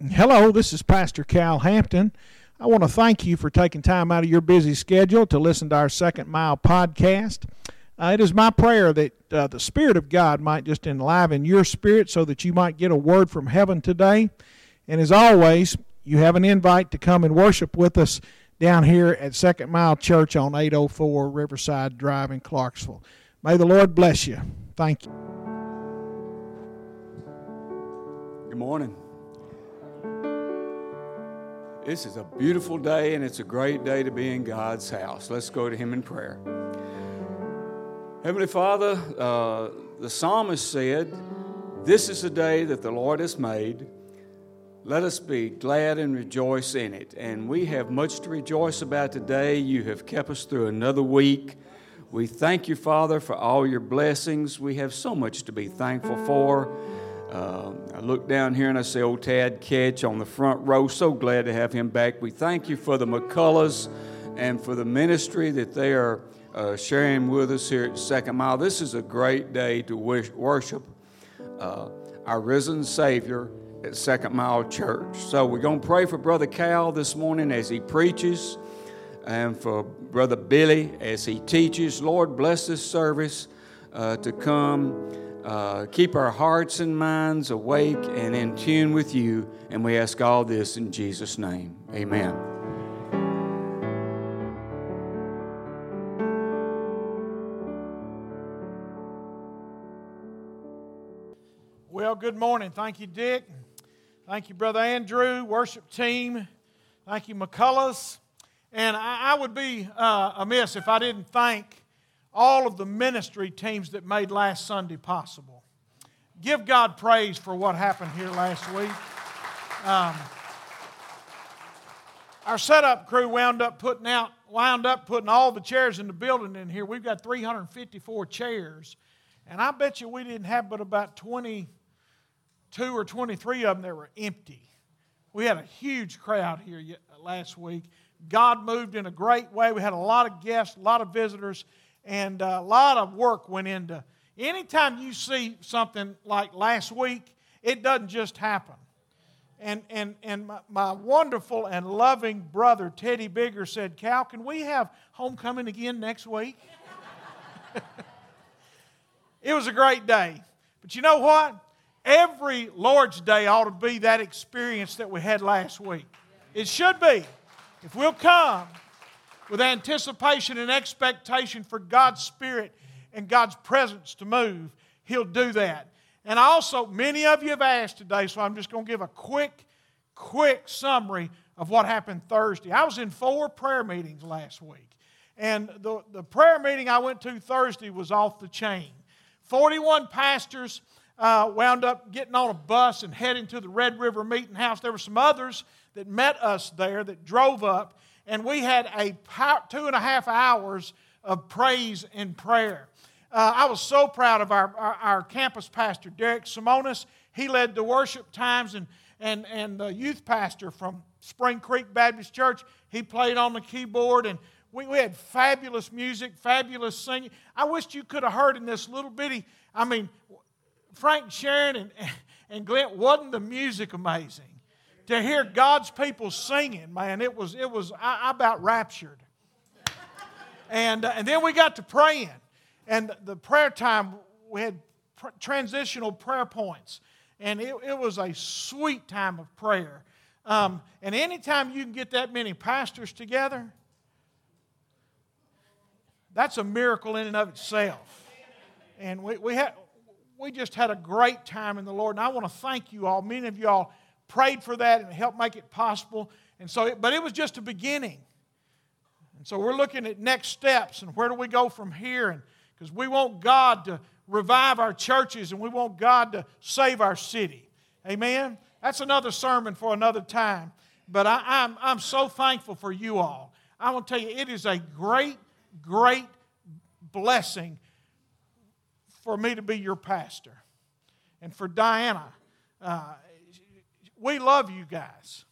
Hello, this is Pastor Cal Hampton. I want to thank you for taking time out of your busy schedule to listen to our Second Mile podcast. It is my prayer that the Spirit of God might just enliven your spirit so that you might get a word from heaven today. And as always, you have an invite to come and worship with us down here at Second Mile Church on 804 Riverside Drive in Clarksville. May the Lord bless you. Thank you. Good morning. This is a beautiful day, and it's a great day to be in God's house. Let's go to Him in prayer. Heavenly Father, the psalmist said, "This is the day that the Lord has made. Let us be glad and rejoice in it." And we have much to rejoice about today. You have kept us through another week. We thank you, Father, for all your blessings. We have so much to be thankful for. I look down here and I see old Tad Ketch on the front row. So glad to have him back. We thank you for the McCulloughs and for the ministry that they are sharing with us here at Second Mile. This is a great day to worship our risen Savior at Second Mile Church. So we're going to pray for Brother Cal this morning as he preaches, and for Brother Billy as he teaches. Lord, bless this service to come. Keep our hearts and minds awake and in tune with you. And we ask all this in Jesus' name. Amen. Well, good morning. Thank you, Dick. Thank you, Brother Andrew, worship team. Thank you, McCulloughs. And I would be amiss if I didn't thank all of the ministry teams that made last Sunday possible. Give God praise for what happened here last week. Our setup crew wound up putting all the chairs in the building in here. We've got 354 chairs, and I bet you we didn't have but about 22 or 23 of them that were empty. We had a huge crowd here last week. God moved in a great way. We had a lot of guests, a lot of visitors, and a lot of work went into. Anytime you see something like last week, it doesn't just happen. And my wonderful and loving brother, Teddy Bigger, said, "Cal, can we have homecoming again next week?" It was a great day. But you know what? Every Lord's Day ought to be that experience that we had last week. It should be. If we'll come with anticipation and expectation for God's Spirit and God's presence to move, He'll do that. And also, many of you have asked today, so I'm just going to give a quick summary of what happened Thursday. I was in 4 prayer meetings last week. And the prayer meeting I went to Thursday was off the chain. 41 pastors wound up getting on a bus and heading to the Red River Meeting House. There were some others that met us there that drove up. And we had 2.5 hours of praise and prayer. I was so proud of our campus pastor, Derek Simonis. He led the worship times, and the youth pastor from Spring Creek Baptist Church, he played on the keyboard, and we had fabulous music, fabulous singing. I wished you could have heard in this little bitty, Frank Sharon and Glenn, wasn't the music amazing? To hear God's people singing, man, I about raptured. And then we got to praying. And the prayer time, we had transitional prayer points. And it was a sweet time of prayer. And anytime you can get that many pastors together, that's a miracle in and of itself. And we just had a great time in the Lord. And I want to thank you all. Many of you all prayed for that and helped make it possible. But it was just a beginning. And so we're looking at next steps and where do we go from here. And because we want God to revive our churches and we want God to save our city. Amen? That's another sermon for another time. But I'm so thankful for you all. I want to tell you, it is a great, great blessing for me to be your pastor. And for Diana, we love you guys.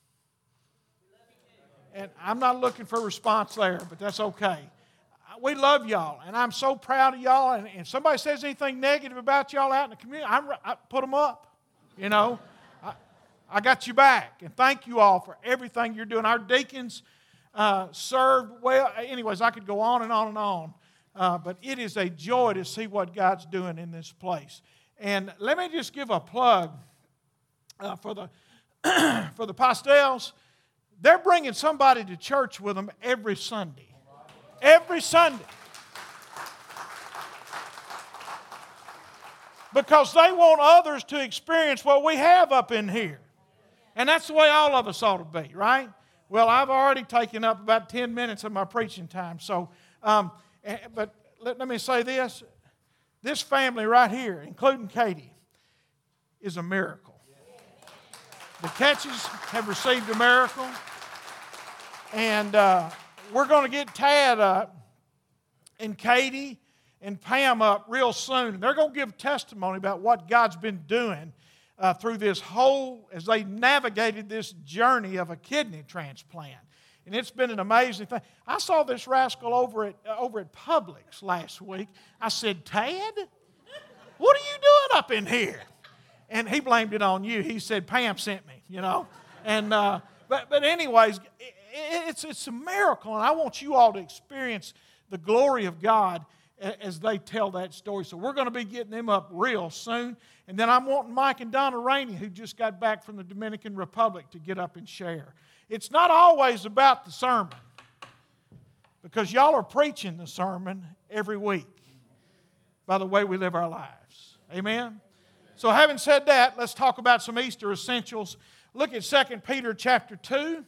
And I'm not looking for a response there, but that's okay. We love y'all, and I'm so proud of y'all. And if somebody says anything negative about y'all out in the community, I put them up. You know, I got you back. And thank you all for everything you're doing. Our deacons served well. Anyways, I could go on and on and on. But it is a joy to see what God's doing in this place. And let me just give a plug for the for the pastels. They're bringing somebody to church with them every Sunday. Every Sunday. Because they want others to experience what we have up in here. And that's the way all of us ought to be, right? Well, I've already taken up about 10 minutes of my preaching time. So, but let me say this. This family right here, including Katie, is a miracle. The Catches have received a miracle. And we're going to get Tad up and Katie and Pam up real soon. They're going to give testimony about what God's been doing through this whole, as they navigated this journey of a kidney transplant. And it's been an amazing thing. I saw this rascal over at Publix last week. I said, Tad, what are you doing up in here? And he blamed it on you. He said, Pam sent me, you know. And but anyways, it's a miracle, and I want you all to experience the glory of God as they tell that story. So we're going to be getting them up real soon. And then I'm wanting Mike and Donna Rainey, who just got back from the Dominican Republic, to get up and share. It's not always about the sermon, because y'all are preaching the sermon every week by the way we live our lives. Amen? So having said that, let's talk about some Easter essentials. Look at 2 Peter chapter 2.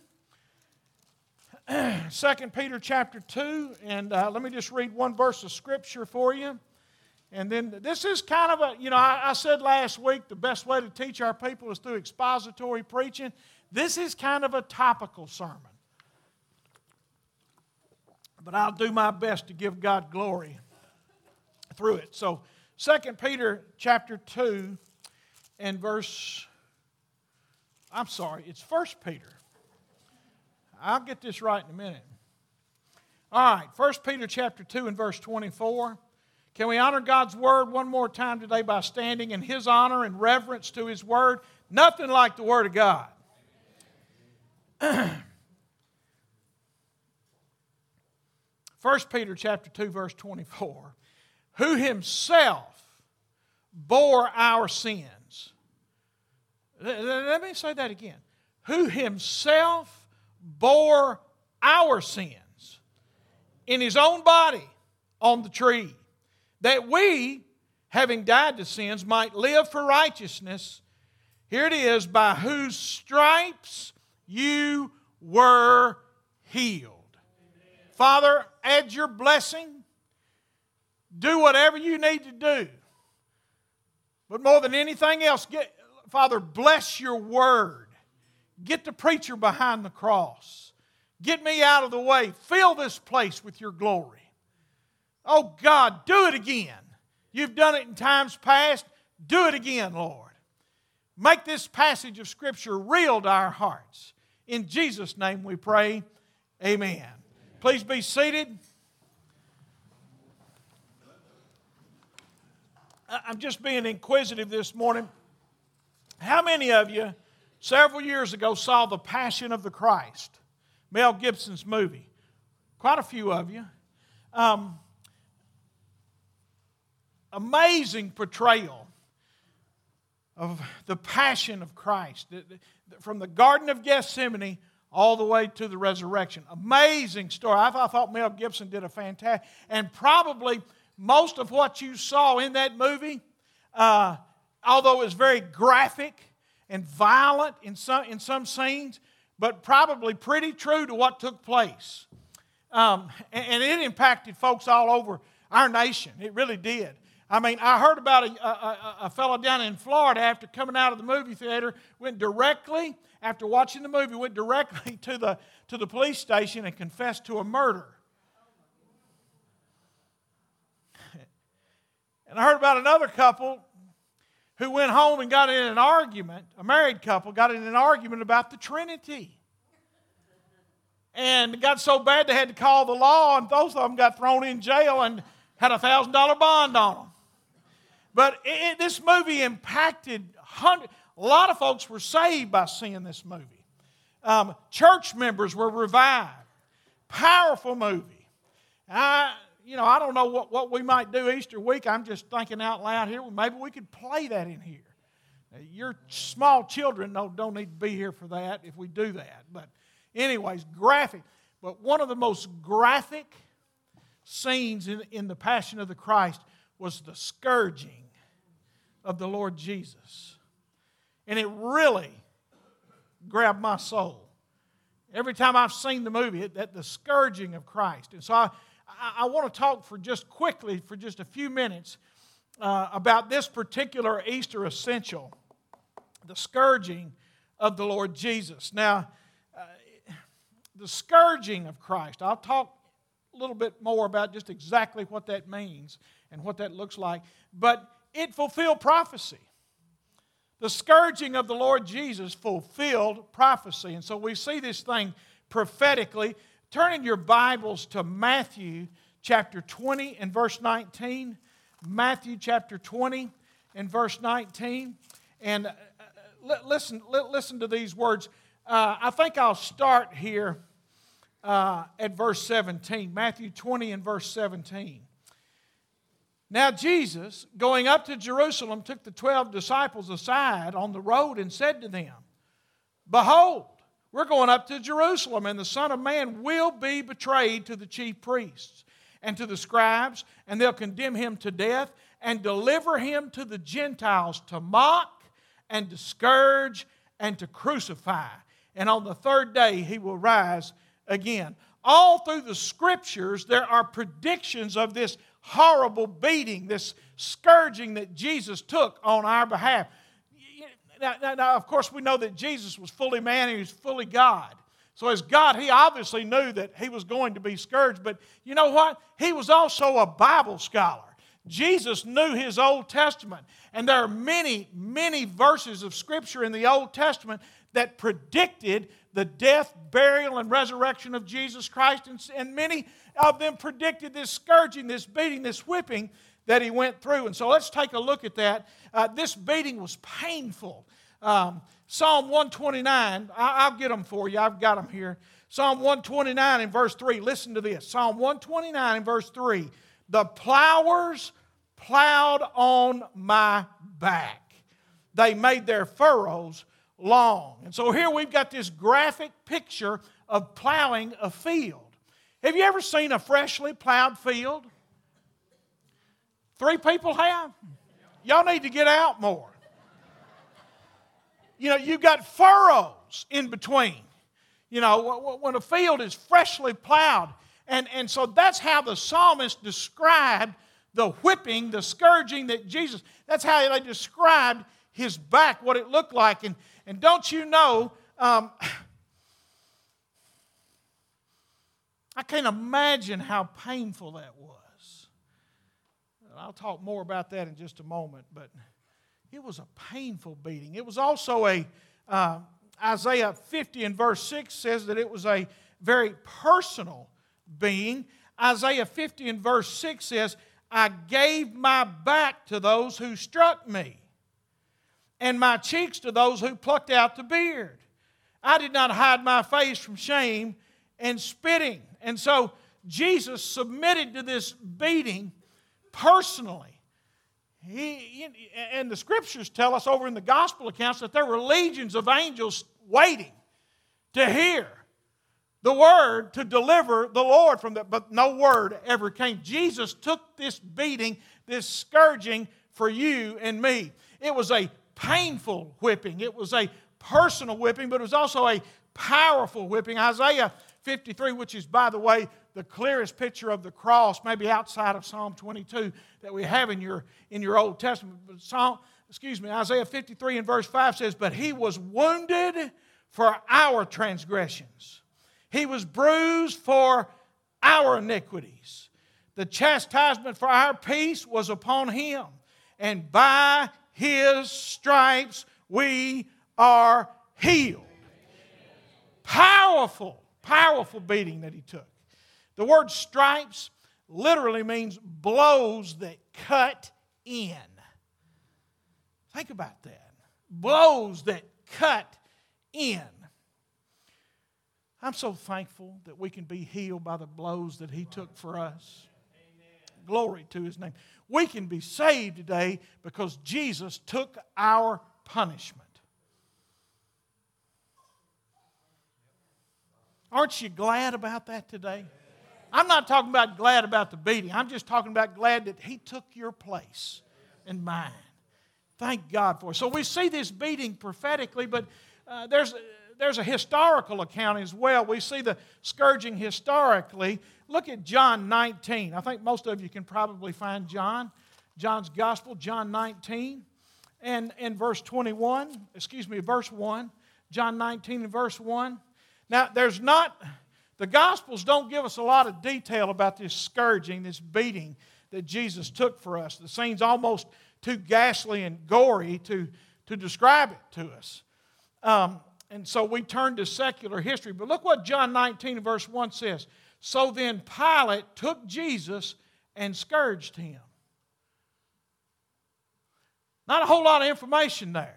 2 Peter chapter 2, and let me just read one verse of Scripture for you. And then this is kind of a, I said last week the best way to teach our people is through expository preaching. This is kind of a topical sermon. But I'll do my best to give God glory through it. So 2 Peter chapter 2 and it's 1 Peter. I'll get this right in a minute. All right, 1 Peter chapter 2 and verse 24. Can we honor God's word one more time today by standing in His honor and reverence to His word? Nothing like the word of God. 1 Peter chapter 2 verse 24. Who Himself bore our sins. Let me say that again. Who Himself bore our sins in His own body on the tree, that we, having died to sins, might live for righteousness. Here it is, by whose stripes you were healed. Amen. Father, add your blessing. Do whatever you need to do. But more than anything else, Father, bless your word. Get the preacher behind the cross. Get me out of the way. Fill this place with your glory. Oh God, do it again. You've done it in times past. Do it again, Lord. Make this passage of Scripture real to our hearts. In Jesus' name we pray. Amen. Please be seated. I'm just being inquisitive this morning. How many of you several years ago saw The Passion of the Christ, Mel Gibson's movie? Quite a few of you. Amazing portrayal of the passion of Christ. From the Garden of Gethsemane all the way to the resurrection. Amazing story. I thought Mel Gibson did a fantastic, and probably most of what you saw in that movie, although it was very graphic and violent in some scenes, but probably pretty true to what took place. And it impacted folks all over our nation. It really did. I mean, I heard about a fellow down in Florida after coming out of the movie theater, after watching the movie, went directly to the police station and confessed to a murder. And I heard about another couple who went home and got in an argument, a married couple got in an argument about the Trinity. And it got so bad they had to call the law, and both of them got thrown in jail and had a $1,000 bond on them. But this movie impacted A lot of folks were saved by seeing this movie. Church members were revived. Powerful movie. I don't know what we might do Easter week. I'm just thinking out loud here. Maybe we could play that in here. Now, your small children don't need to be here for that if we do that. But anyways, graphic. But one of the most graphic scenes in the Passion of the Christ was the scourging of the Lord Jesus. And it really grabbed my soul. Every time I've seen the movie, the scourging of Christ. And so I want to talk for just a few minutes about this particular Easter essential, the scourging of the Lord Jesus. Now, the scourging of Christ, I'll talk a little bit more about just exactly what that means and what that looks like, but it fulfilled prophecy. The scourging of the Lord Jesus fulfilled prophecy. And so we see this thing prophetically. Turn in your Bibles to Matthew chapter 20 and verse 19. Matthew chapter 20 and verse 19. And listen to these words. I think I'll start here at verse 17. Matthew 20 and verse 17. Now Jesus, going up to Jerusalem, took the 12 disciples aside on the road and said to them, Behold, we're going up to Jerusalem, and the Son of Man will be betrayed to the chief priests and to the scribes, and they'll condemn him to death and deliver him to the Gentiles to mock and to scourge and to crucify. And on the third day he will rise again. All through the Scriptures there are predictions of this horrible beating, this scourging that Jesus took on our behalf. Now, of course, we know that Jesus was fully man and he was fully God. So as God, he obviously knew that he was going to be scourged. But you know what? He was also a Bible scholar. Jesus knew his Old Testament. And there are many, many verses of Scripture in the Old Testament that predicted the death, burial, and resurrection of Jesus Christ. And many of them predicted this scourging, this beating, this whipping that he went through. And so let's take a look at that. This beating was painful. Psalm 129, I'll get them for you. I've got them here. Psalm 129 and verse 3. Listen to this. Psalm 129 and verse 3. The plowers plowed on my back. They made their furrows long. And so here we've got this graphic picture of plowing a field. Have you ever seen a freshly plowed field? 3 people have? Y'all need to get out more. You know, you've got furrows in between. You know, when a field is freshly plowed. And so that's how the psalmist described the whipping, the scourging that Jesus, that's how they described his back, what it looked like. And don't you know, I can't imagine how painful that was. I'll talk more about that in just a moment, but it was a painful beating. It was also Isaiah 50 and verse 6 says that it was a very personal being. Isaiah 50 and verse 6 says, I gave my back to those who struck me, and my cheeks to those who plucked out the beard. I did not hide my face from shame and spitting. And so Jesus submitted to this beating personally. And the Scriptures tell us over in the Gospel accounts that there were legions of angels waiting to hear the word to deliver the Lord from that, but no word ever came. Jesus took this beating, this scourging for you and me. It was a painful whipping. It was a personal whipping, but it was also a powerful whipping. Isaiah 53, which is, by the way, the clearest picture of the cross, maybe outside of Psalm 22 that we have in your Old Testament. Isaiah 53 and verse 5 says, But he was wounded for our transgressions. He was bruised for our iniquities. The chastisement for our peace was upon him, and by his stripes we are healed. Powerful, powerful beating that he took. The word stripes literally means blows that cut in. Think about that. blows that cut in. I'm so thankful that we can be healed by the blows that He took for us. Amen. Glory to His name. We can be saved today because Jesus took our punishment. Aren't you glad about that today? I'm not talking about glad about the beating. I'm just talking about glad that He took your place and mine. Thank God for it. So we see this beating prophetically, but there's a historical account as well. We see the scourging historically. Look at John 19. I think most of you can probably find John's Gospel, John 19, and in verse 1. John 19 and verse 1. Now, the Gospels don't give us a lot of detail about this scourging, this beating that Jesus took for us. The scene's almost too ghastly and gory to describe it to us. And so we turn to secular history. But look what John 19 verse 1 says. So then Pilate took Jesus and scourged Him. Not a whole lot of information there.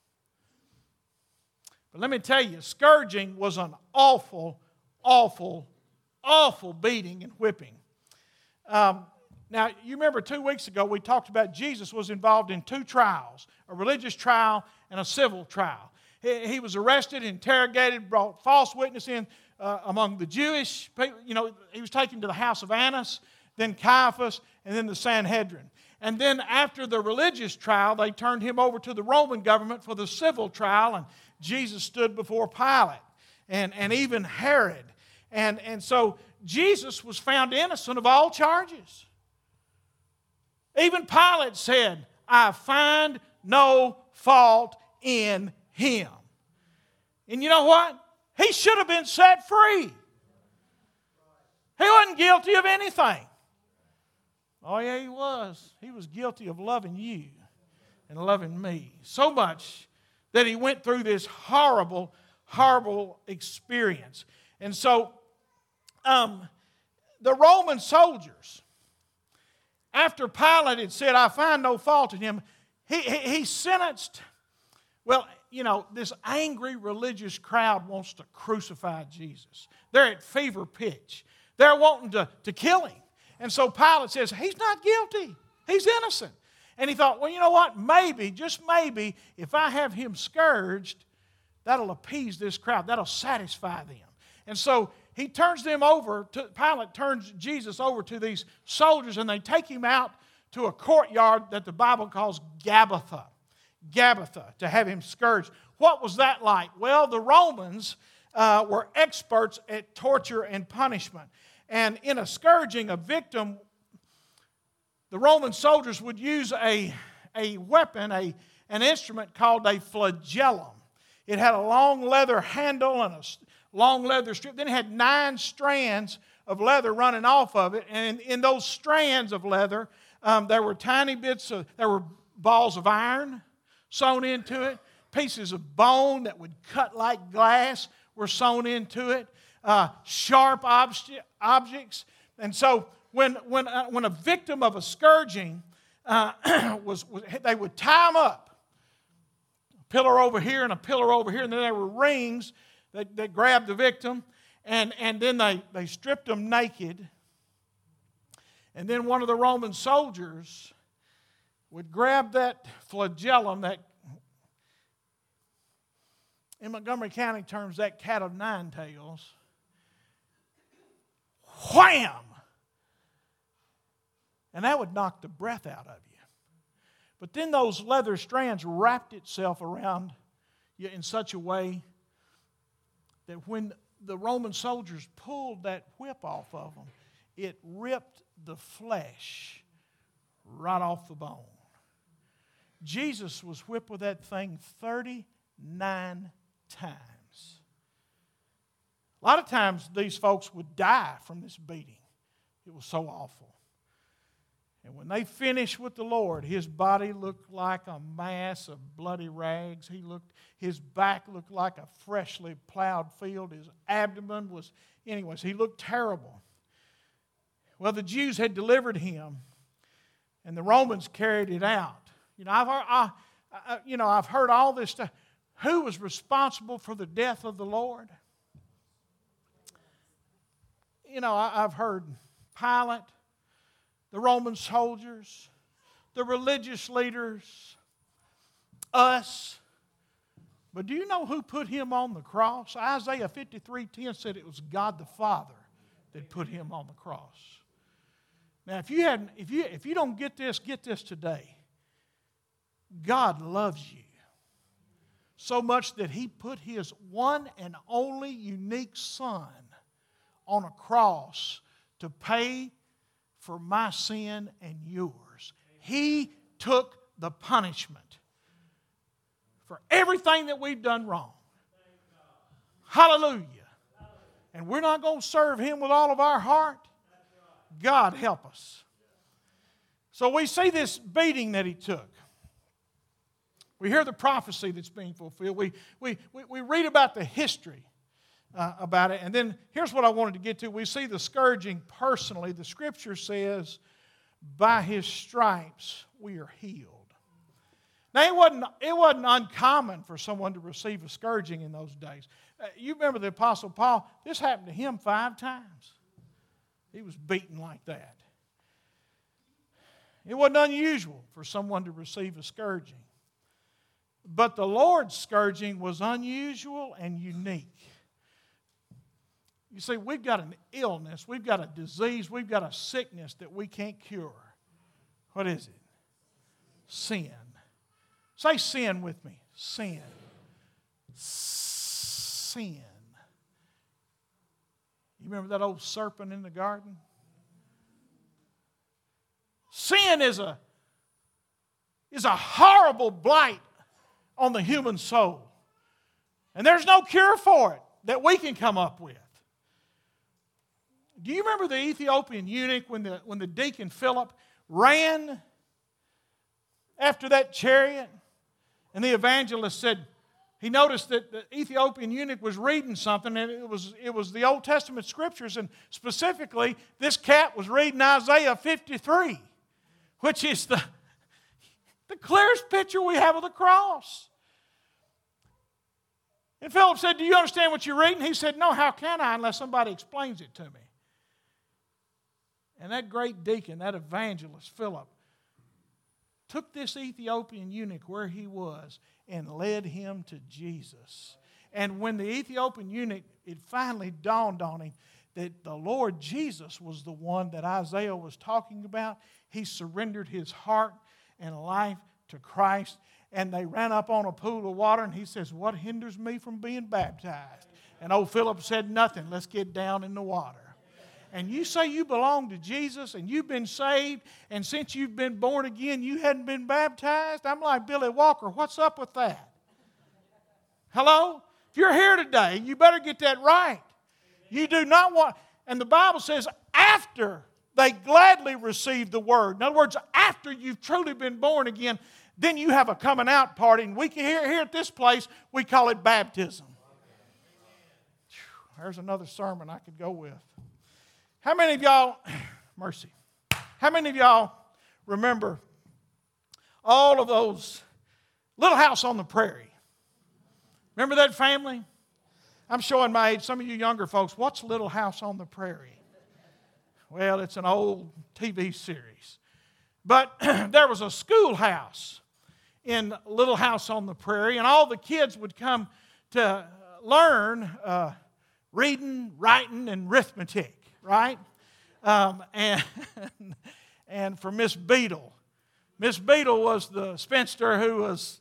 But let me tell you, scourging was an awful, awful, awful beating and whipping. Now, you remember 2 weeks ago we talked about Jesus was involved in 2 trials, a religious trial and a civil trial. He was arrested, interrogated, brought false witness in among the Jewish people. You know, he was taken to the house of Annas, then Caiaphas, and then the Sanhedrin. And then after the religious trial, they turned Him over to the Roman government for the civil trial, and Jesus stood before Pilate and even Herod. And so Jesus was found innocent of all charges. Even Pilate said, I find no fault in Him. And you know what? He should have been set free. He wasn't guilty of anything. Oh yeah, he was. He was guilty of loving you and loving me so much that he went through this horrible, horrible experience. And so the Roman soldiers, after Pilate had said, I find no fault in Him, he sentenced. Well, you know, this angry religious crowd wants to crucify Jesus. They're at fever pitch. They're wanting to kill Him. And so Pilate says, He's not guilty. He's innocent. And he thought, well, you know what? Maybe, just maybe, if I have Him scourged, that'll appease this crowd. That'll satisfy them. And so he turns them over. Pilate turns Jesus over to these soldiers, and they take Him out to a courtyard that the Bible calls Gabbatha, to have Him scourged. What was that like? Well, the Romans were experts at torture and punishment. And in a scourging, a victim, the Roman soldiers would use a weapon, an instrument called a flagellum. It had a long leather handle and a long leather strip. Then it had 9 strands of leather running off of it. And in those strands of leather, there were there were balls of iron sewn into it. Pieces of bone that would cut like glass were sewn into it. Sharp objects. And so when a victim of a scourging they would tie them up. A pillar over here and a pillar over here. And then there were rings that grabbed the victim. And then they stripped them naked. And then one of the Roman soldiers would grab that flagellum, that in Montgomery County terms, that cat of 9 tails. Wham! And that would knock the breath out of you. But then those leather strands wrapped itself around you in such a way that when the Roman soldiers pulled that whip off of them, it ripped the flesh right off the bone. Jesus was whipped with that thing 39 times. A lot of times these folks would die from this beating. It was so awful. And when they finished with the Lord, His body looked like a mass of bloody rags. His back looked like a freshly plowed field. His abdomen was, he looked terrible. Well, the Jews had delivered Him, and the Romans carried it out. You know, I've heard all this stuff. Who was responsible for the death of the Lord? I've heard Pilate, the Roman soldiers, the religious leaders, us. But do you know who put him on the cross? Isaiah 53:10 said it was God the Father that put him on the cross. Now, if you don't get this today. God loves you so much that He put His one and only unique Son on a cross to pay for my sin and yours. He took the punishment for everything that we've done wrong. Hallelujah. And we're not going to serve Him with all of our heart. God help us. So we see this beating that He took. We hear the prophecy that's being fulfilled. We read about the history about it. And then here's what I wanted to get to. We see the scourging personally. The Scripture says, by His stripes we are healed. Now, it wasn't uncommon for someone to receive a scourging in those days. You remember the Apostle Paul? This happened to him 5 times. He was beaten like that. It wasn't unusual for someone to receive a scourging. But the Lord's scourging was unusual and unique. You see, we've got an illness, we've got a disease, we've got a sickness that we can't cure. What is it? Sin. Say sin with me. Sin. Sin. You remember that old serpent in the garden? Sin is a horrible blight on the human soul. And there's no cure for it that we can come up with. Do you remember the Ethiopian eunuch when the deacon Philip ran after that chariot? And the evangelist said, he noticed that the Ethiopian eunuch was reading something, and it was the Old Testament Scriptures, and specifically, this cat was reading Isaiah 53, which is the clearest picture we have of the cross. And Philip said, do you understand what you're reading? He said, no, how can I unless somebody explains it to me? And that great deacon, that evangelist, Philip, took this Ethiopian eunuch where he was and led him to Jesus. And when the Ethiopian eunuch, it finally dawned on him that the Lord Jesus was the one that Isaiah was talking about. He surrendered his heart and life to Christ, and they ran up on a pool of water, and he says, what hinders me from being baptized? And old Philip said, nothing. Let's get down in the water. And you say you belong to Jesus and you've been saved, and since you've been born again, you hadn't been baptized? I'm like Billy Walker. What's up with that? Hello? If you're here today, you better get that right. You do not want, and the Bible says after they gladly receive the word. In other words, after you've truly been born again, then you have a coming out party. And we can here at this place, we call it baptism. There's another sermon I could go with. How many of y'all, mercy, how many of y'all remember all of those Little House on the Prairie? Remember that family? I'm showing my age. Some of you younger folks, what's Little House on the Prairie? Well, it's an old TV series. But there was a schoolhouse in Little House on the Prairie, and all the kids would come to learn reading, writing, and arithmetic. Right? And for Miss Beadle. Miss Beadle was the spinster who was,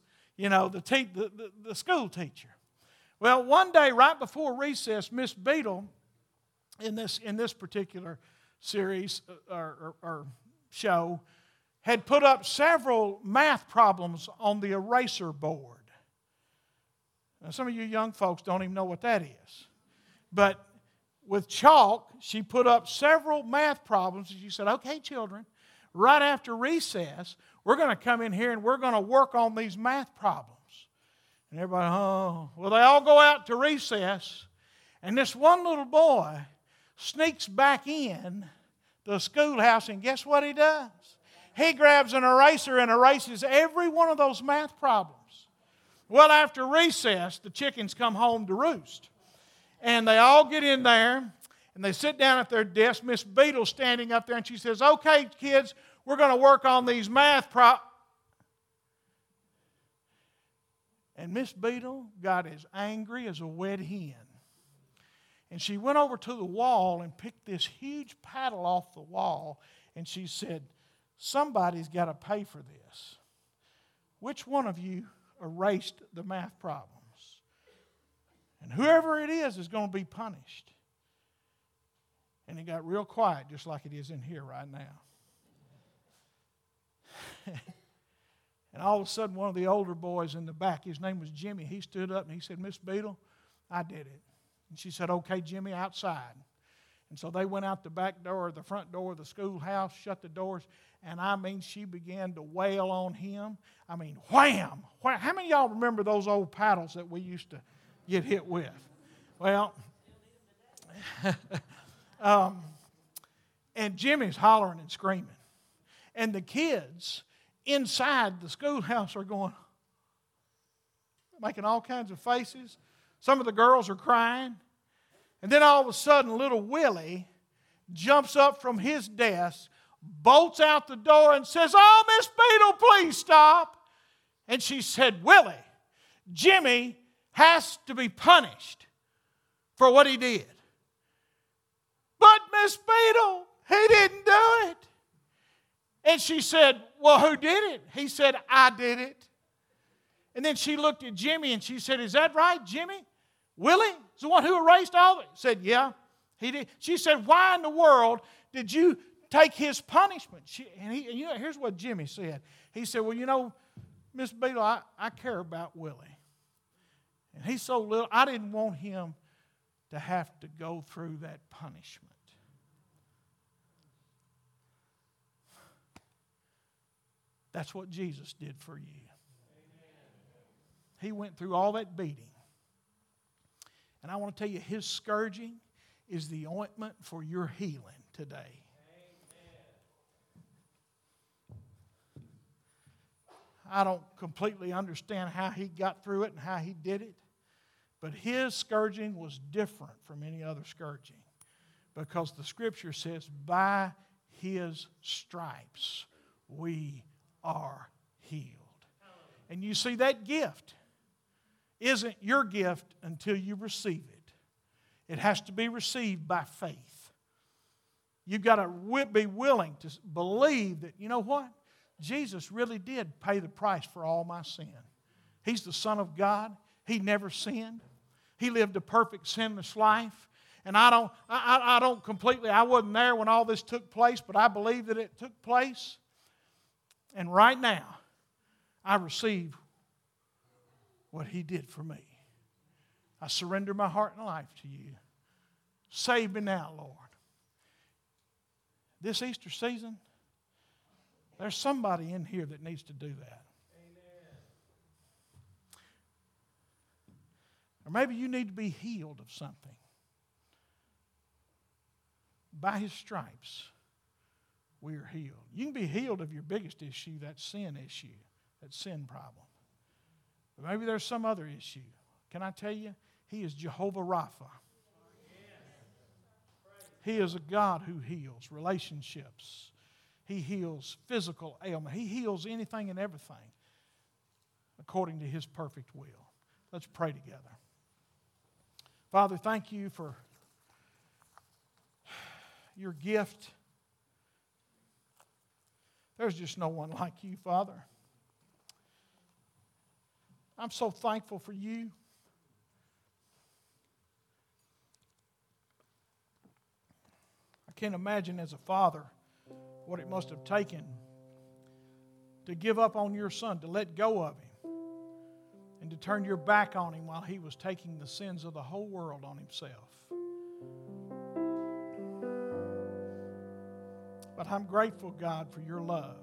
the school teacher. Well, one day right before recess, Miss Beadle, in this particular series or show, had put up several math problems on the eraser board. Now, some of you young folks don't even know what that is. But with chalk, she put up several math problems. And she said, okay, children, right after recess, we're going to come in here and we're going to work on these math problems. And everybody, well, they all go out to recess. And this one little boy sneaks back in the schoolhouse, and guess what he does? he grabs an eraser and erases every one of those math problems. Well, after recess, the chickens come home to roost. And they all get in there, and they sit down at their desk. Miss Beadle's standing up there, and she says, okay, kids, we're going to work on these math problems. And Miss Beadle got as angry as a wet hen. And she went over to the wall and picked this huge paddle off the wall, and she said, somebody's got to pay for this. Which one of you erased the math problems? And whoever it is going to be punished. And it got real quiet, just like it is in here right now. And all of a sudden, one of the older boys in the back, his name was Jimmy, he stood up and he said, Miss Beadle, I did it. And she said, okay, Jimmy, outside. And so they went out the back door, the front door of the schoolhouse, shut the doors, and I mean, she began to wail on him. I mean, wham! How many of y'all remember those old paddles that we used to get hit with? Well, and Jimmy's hollering and screaming. And the kids inside the schoolhouse are going, making all kinds of faces. Some of the girls are crying. And then all of a sudden, little Willie jumps up from his desk, bolts out the door, and says, oh, Miss Beadle, please stop. And she said, Willie, Jimmy has to be punished for what he did. But Miss Beadle, he didn't do it. And she said, well, who did it? He said, I did it. And then she looked at Jimmy and she said, is that right, Jimmy? Willie is the one who erased all of it? He said, yeah, he did. She said, why in the world did you take his punishment? Here's what Jimmy said. He said, well, you know, Miss Beadle, I care about Willie. And he's so little, I didn't want him to have to go through that punishment. That's what Jesus did for you. He went through all that beating. And I want to tell you, His scourging is the ointment for your healing today. I don't completely understand how He got through it and how He did it. But His scourging was different from any other scourging. Because the Scripture says, by His stripes we are healed. And you see, that gift isn't your gift until you receive it. It has to be received by faith. You've got to be willing to believe that, you know what? Jesus really did pay the price for all my sin. He's the Son of God. He never sinned. He lived a perfect sinless life. And I wasn't there when all this took place, but I believe that it took place. And right now, I receive what He did for me. I surrender my heart and life to You. Save me now, Lord. This Easter season, there's somebody in here that needs to do that. Amen. Or maybe you need to be healed of something. By His stripes, we are healed. You can be healed of your biggest issue, that sin problem. But maybe there's some other issue. Can I tell you? He is Jehovah Rapha. He is a God who heals relationships. He heals physical ailment. He heals anything and everything according to His perfect will. Let's pray together. Father, thank You for Your gift. There's just no one like You, Father. I'm so thankful for You. I can't imagine as a father what it must have taken to give up on your son, to let go of him, and to turn your back on him while he was taking the sins of the whole world on himself. But I'm grateful, God, for your love.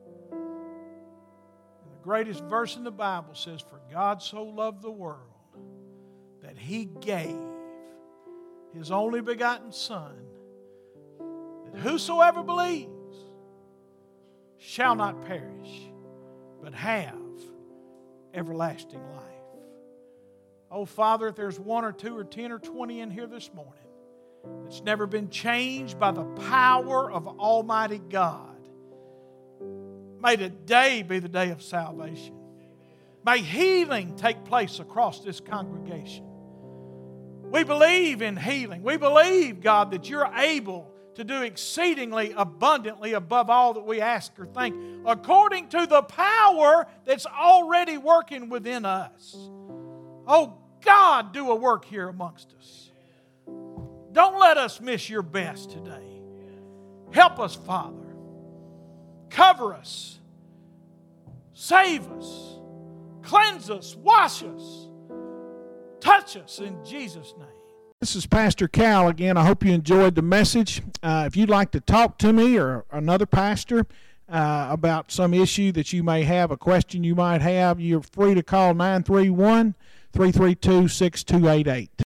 And the greatest verse in the Bible says, for God so loved the world that He gave His only begotten Son, that whosoever believes shall not perish, but have everlasting life. Oh, Father, if there's 1 or 2 or 10 or 20 in here this morning that's never been changed by the power of Almighty God, may today be the day of salvation. May healing take place across this congregation. We believe in healing. We believe, God, that You're able to do exceedingly abundantly above all that we ask or think, according to the power that's already working within us. Oh, God, do a work here amongst us. Don't let us miss Your best today. Help us, Father. Cover us. Save us. Cleanse us. Wash us. Touch us in Jesus' name. This is Pastor Cal again. I hope you enjoyed the message. If you'd like to talk to me or another pastor about some issue that you may have, a question you might have, you're free to call 931-332-6288.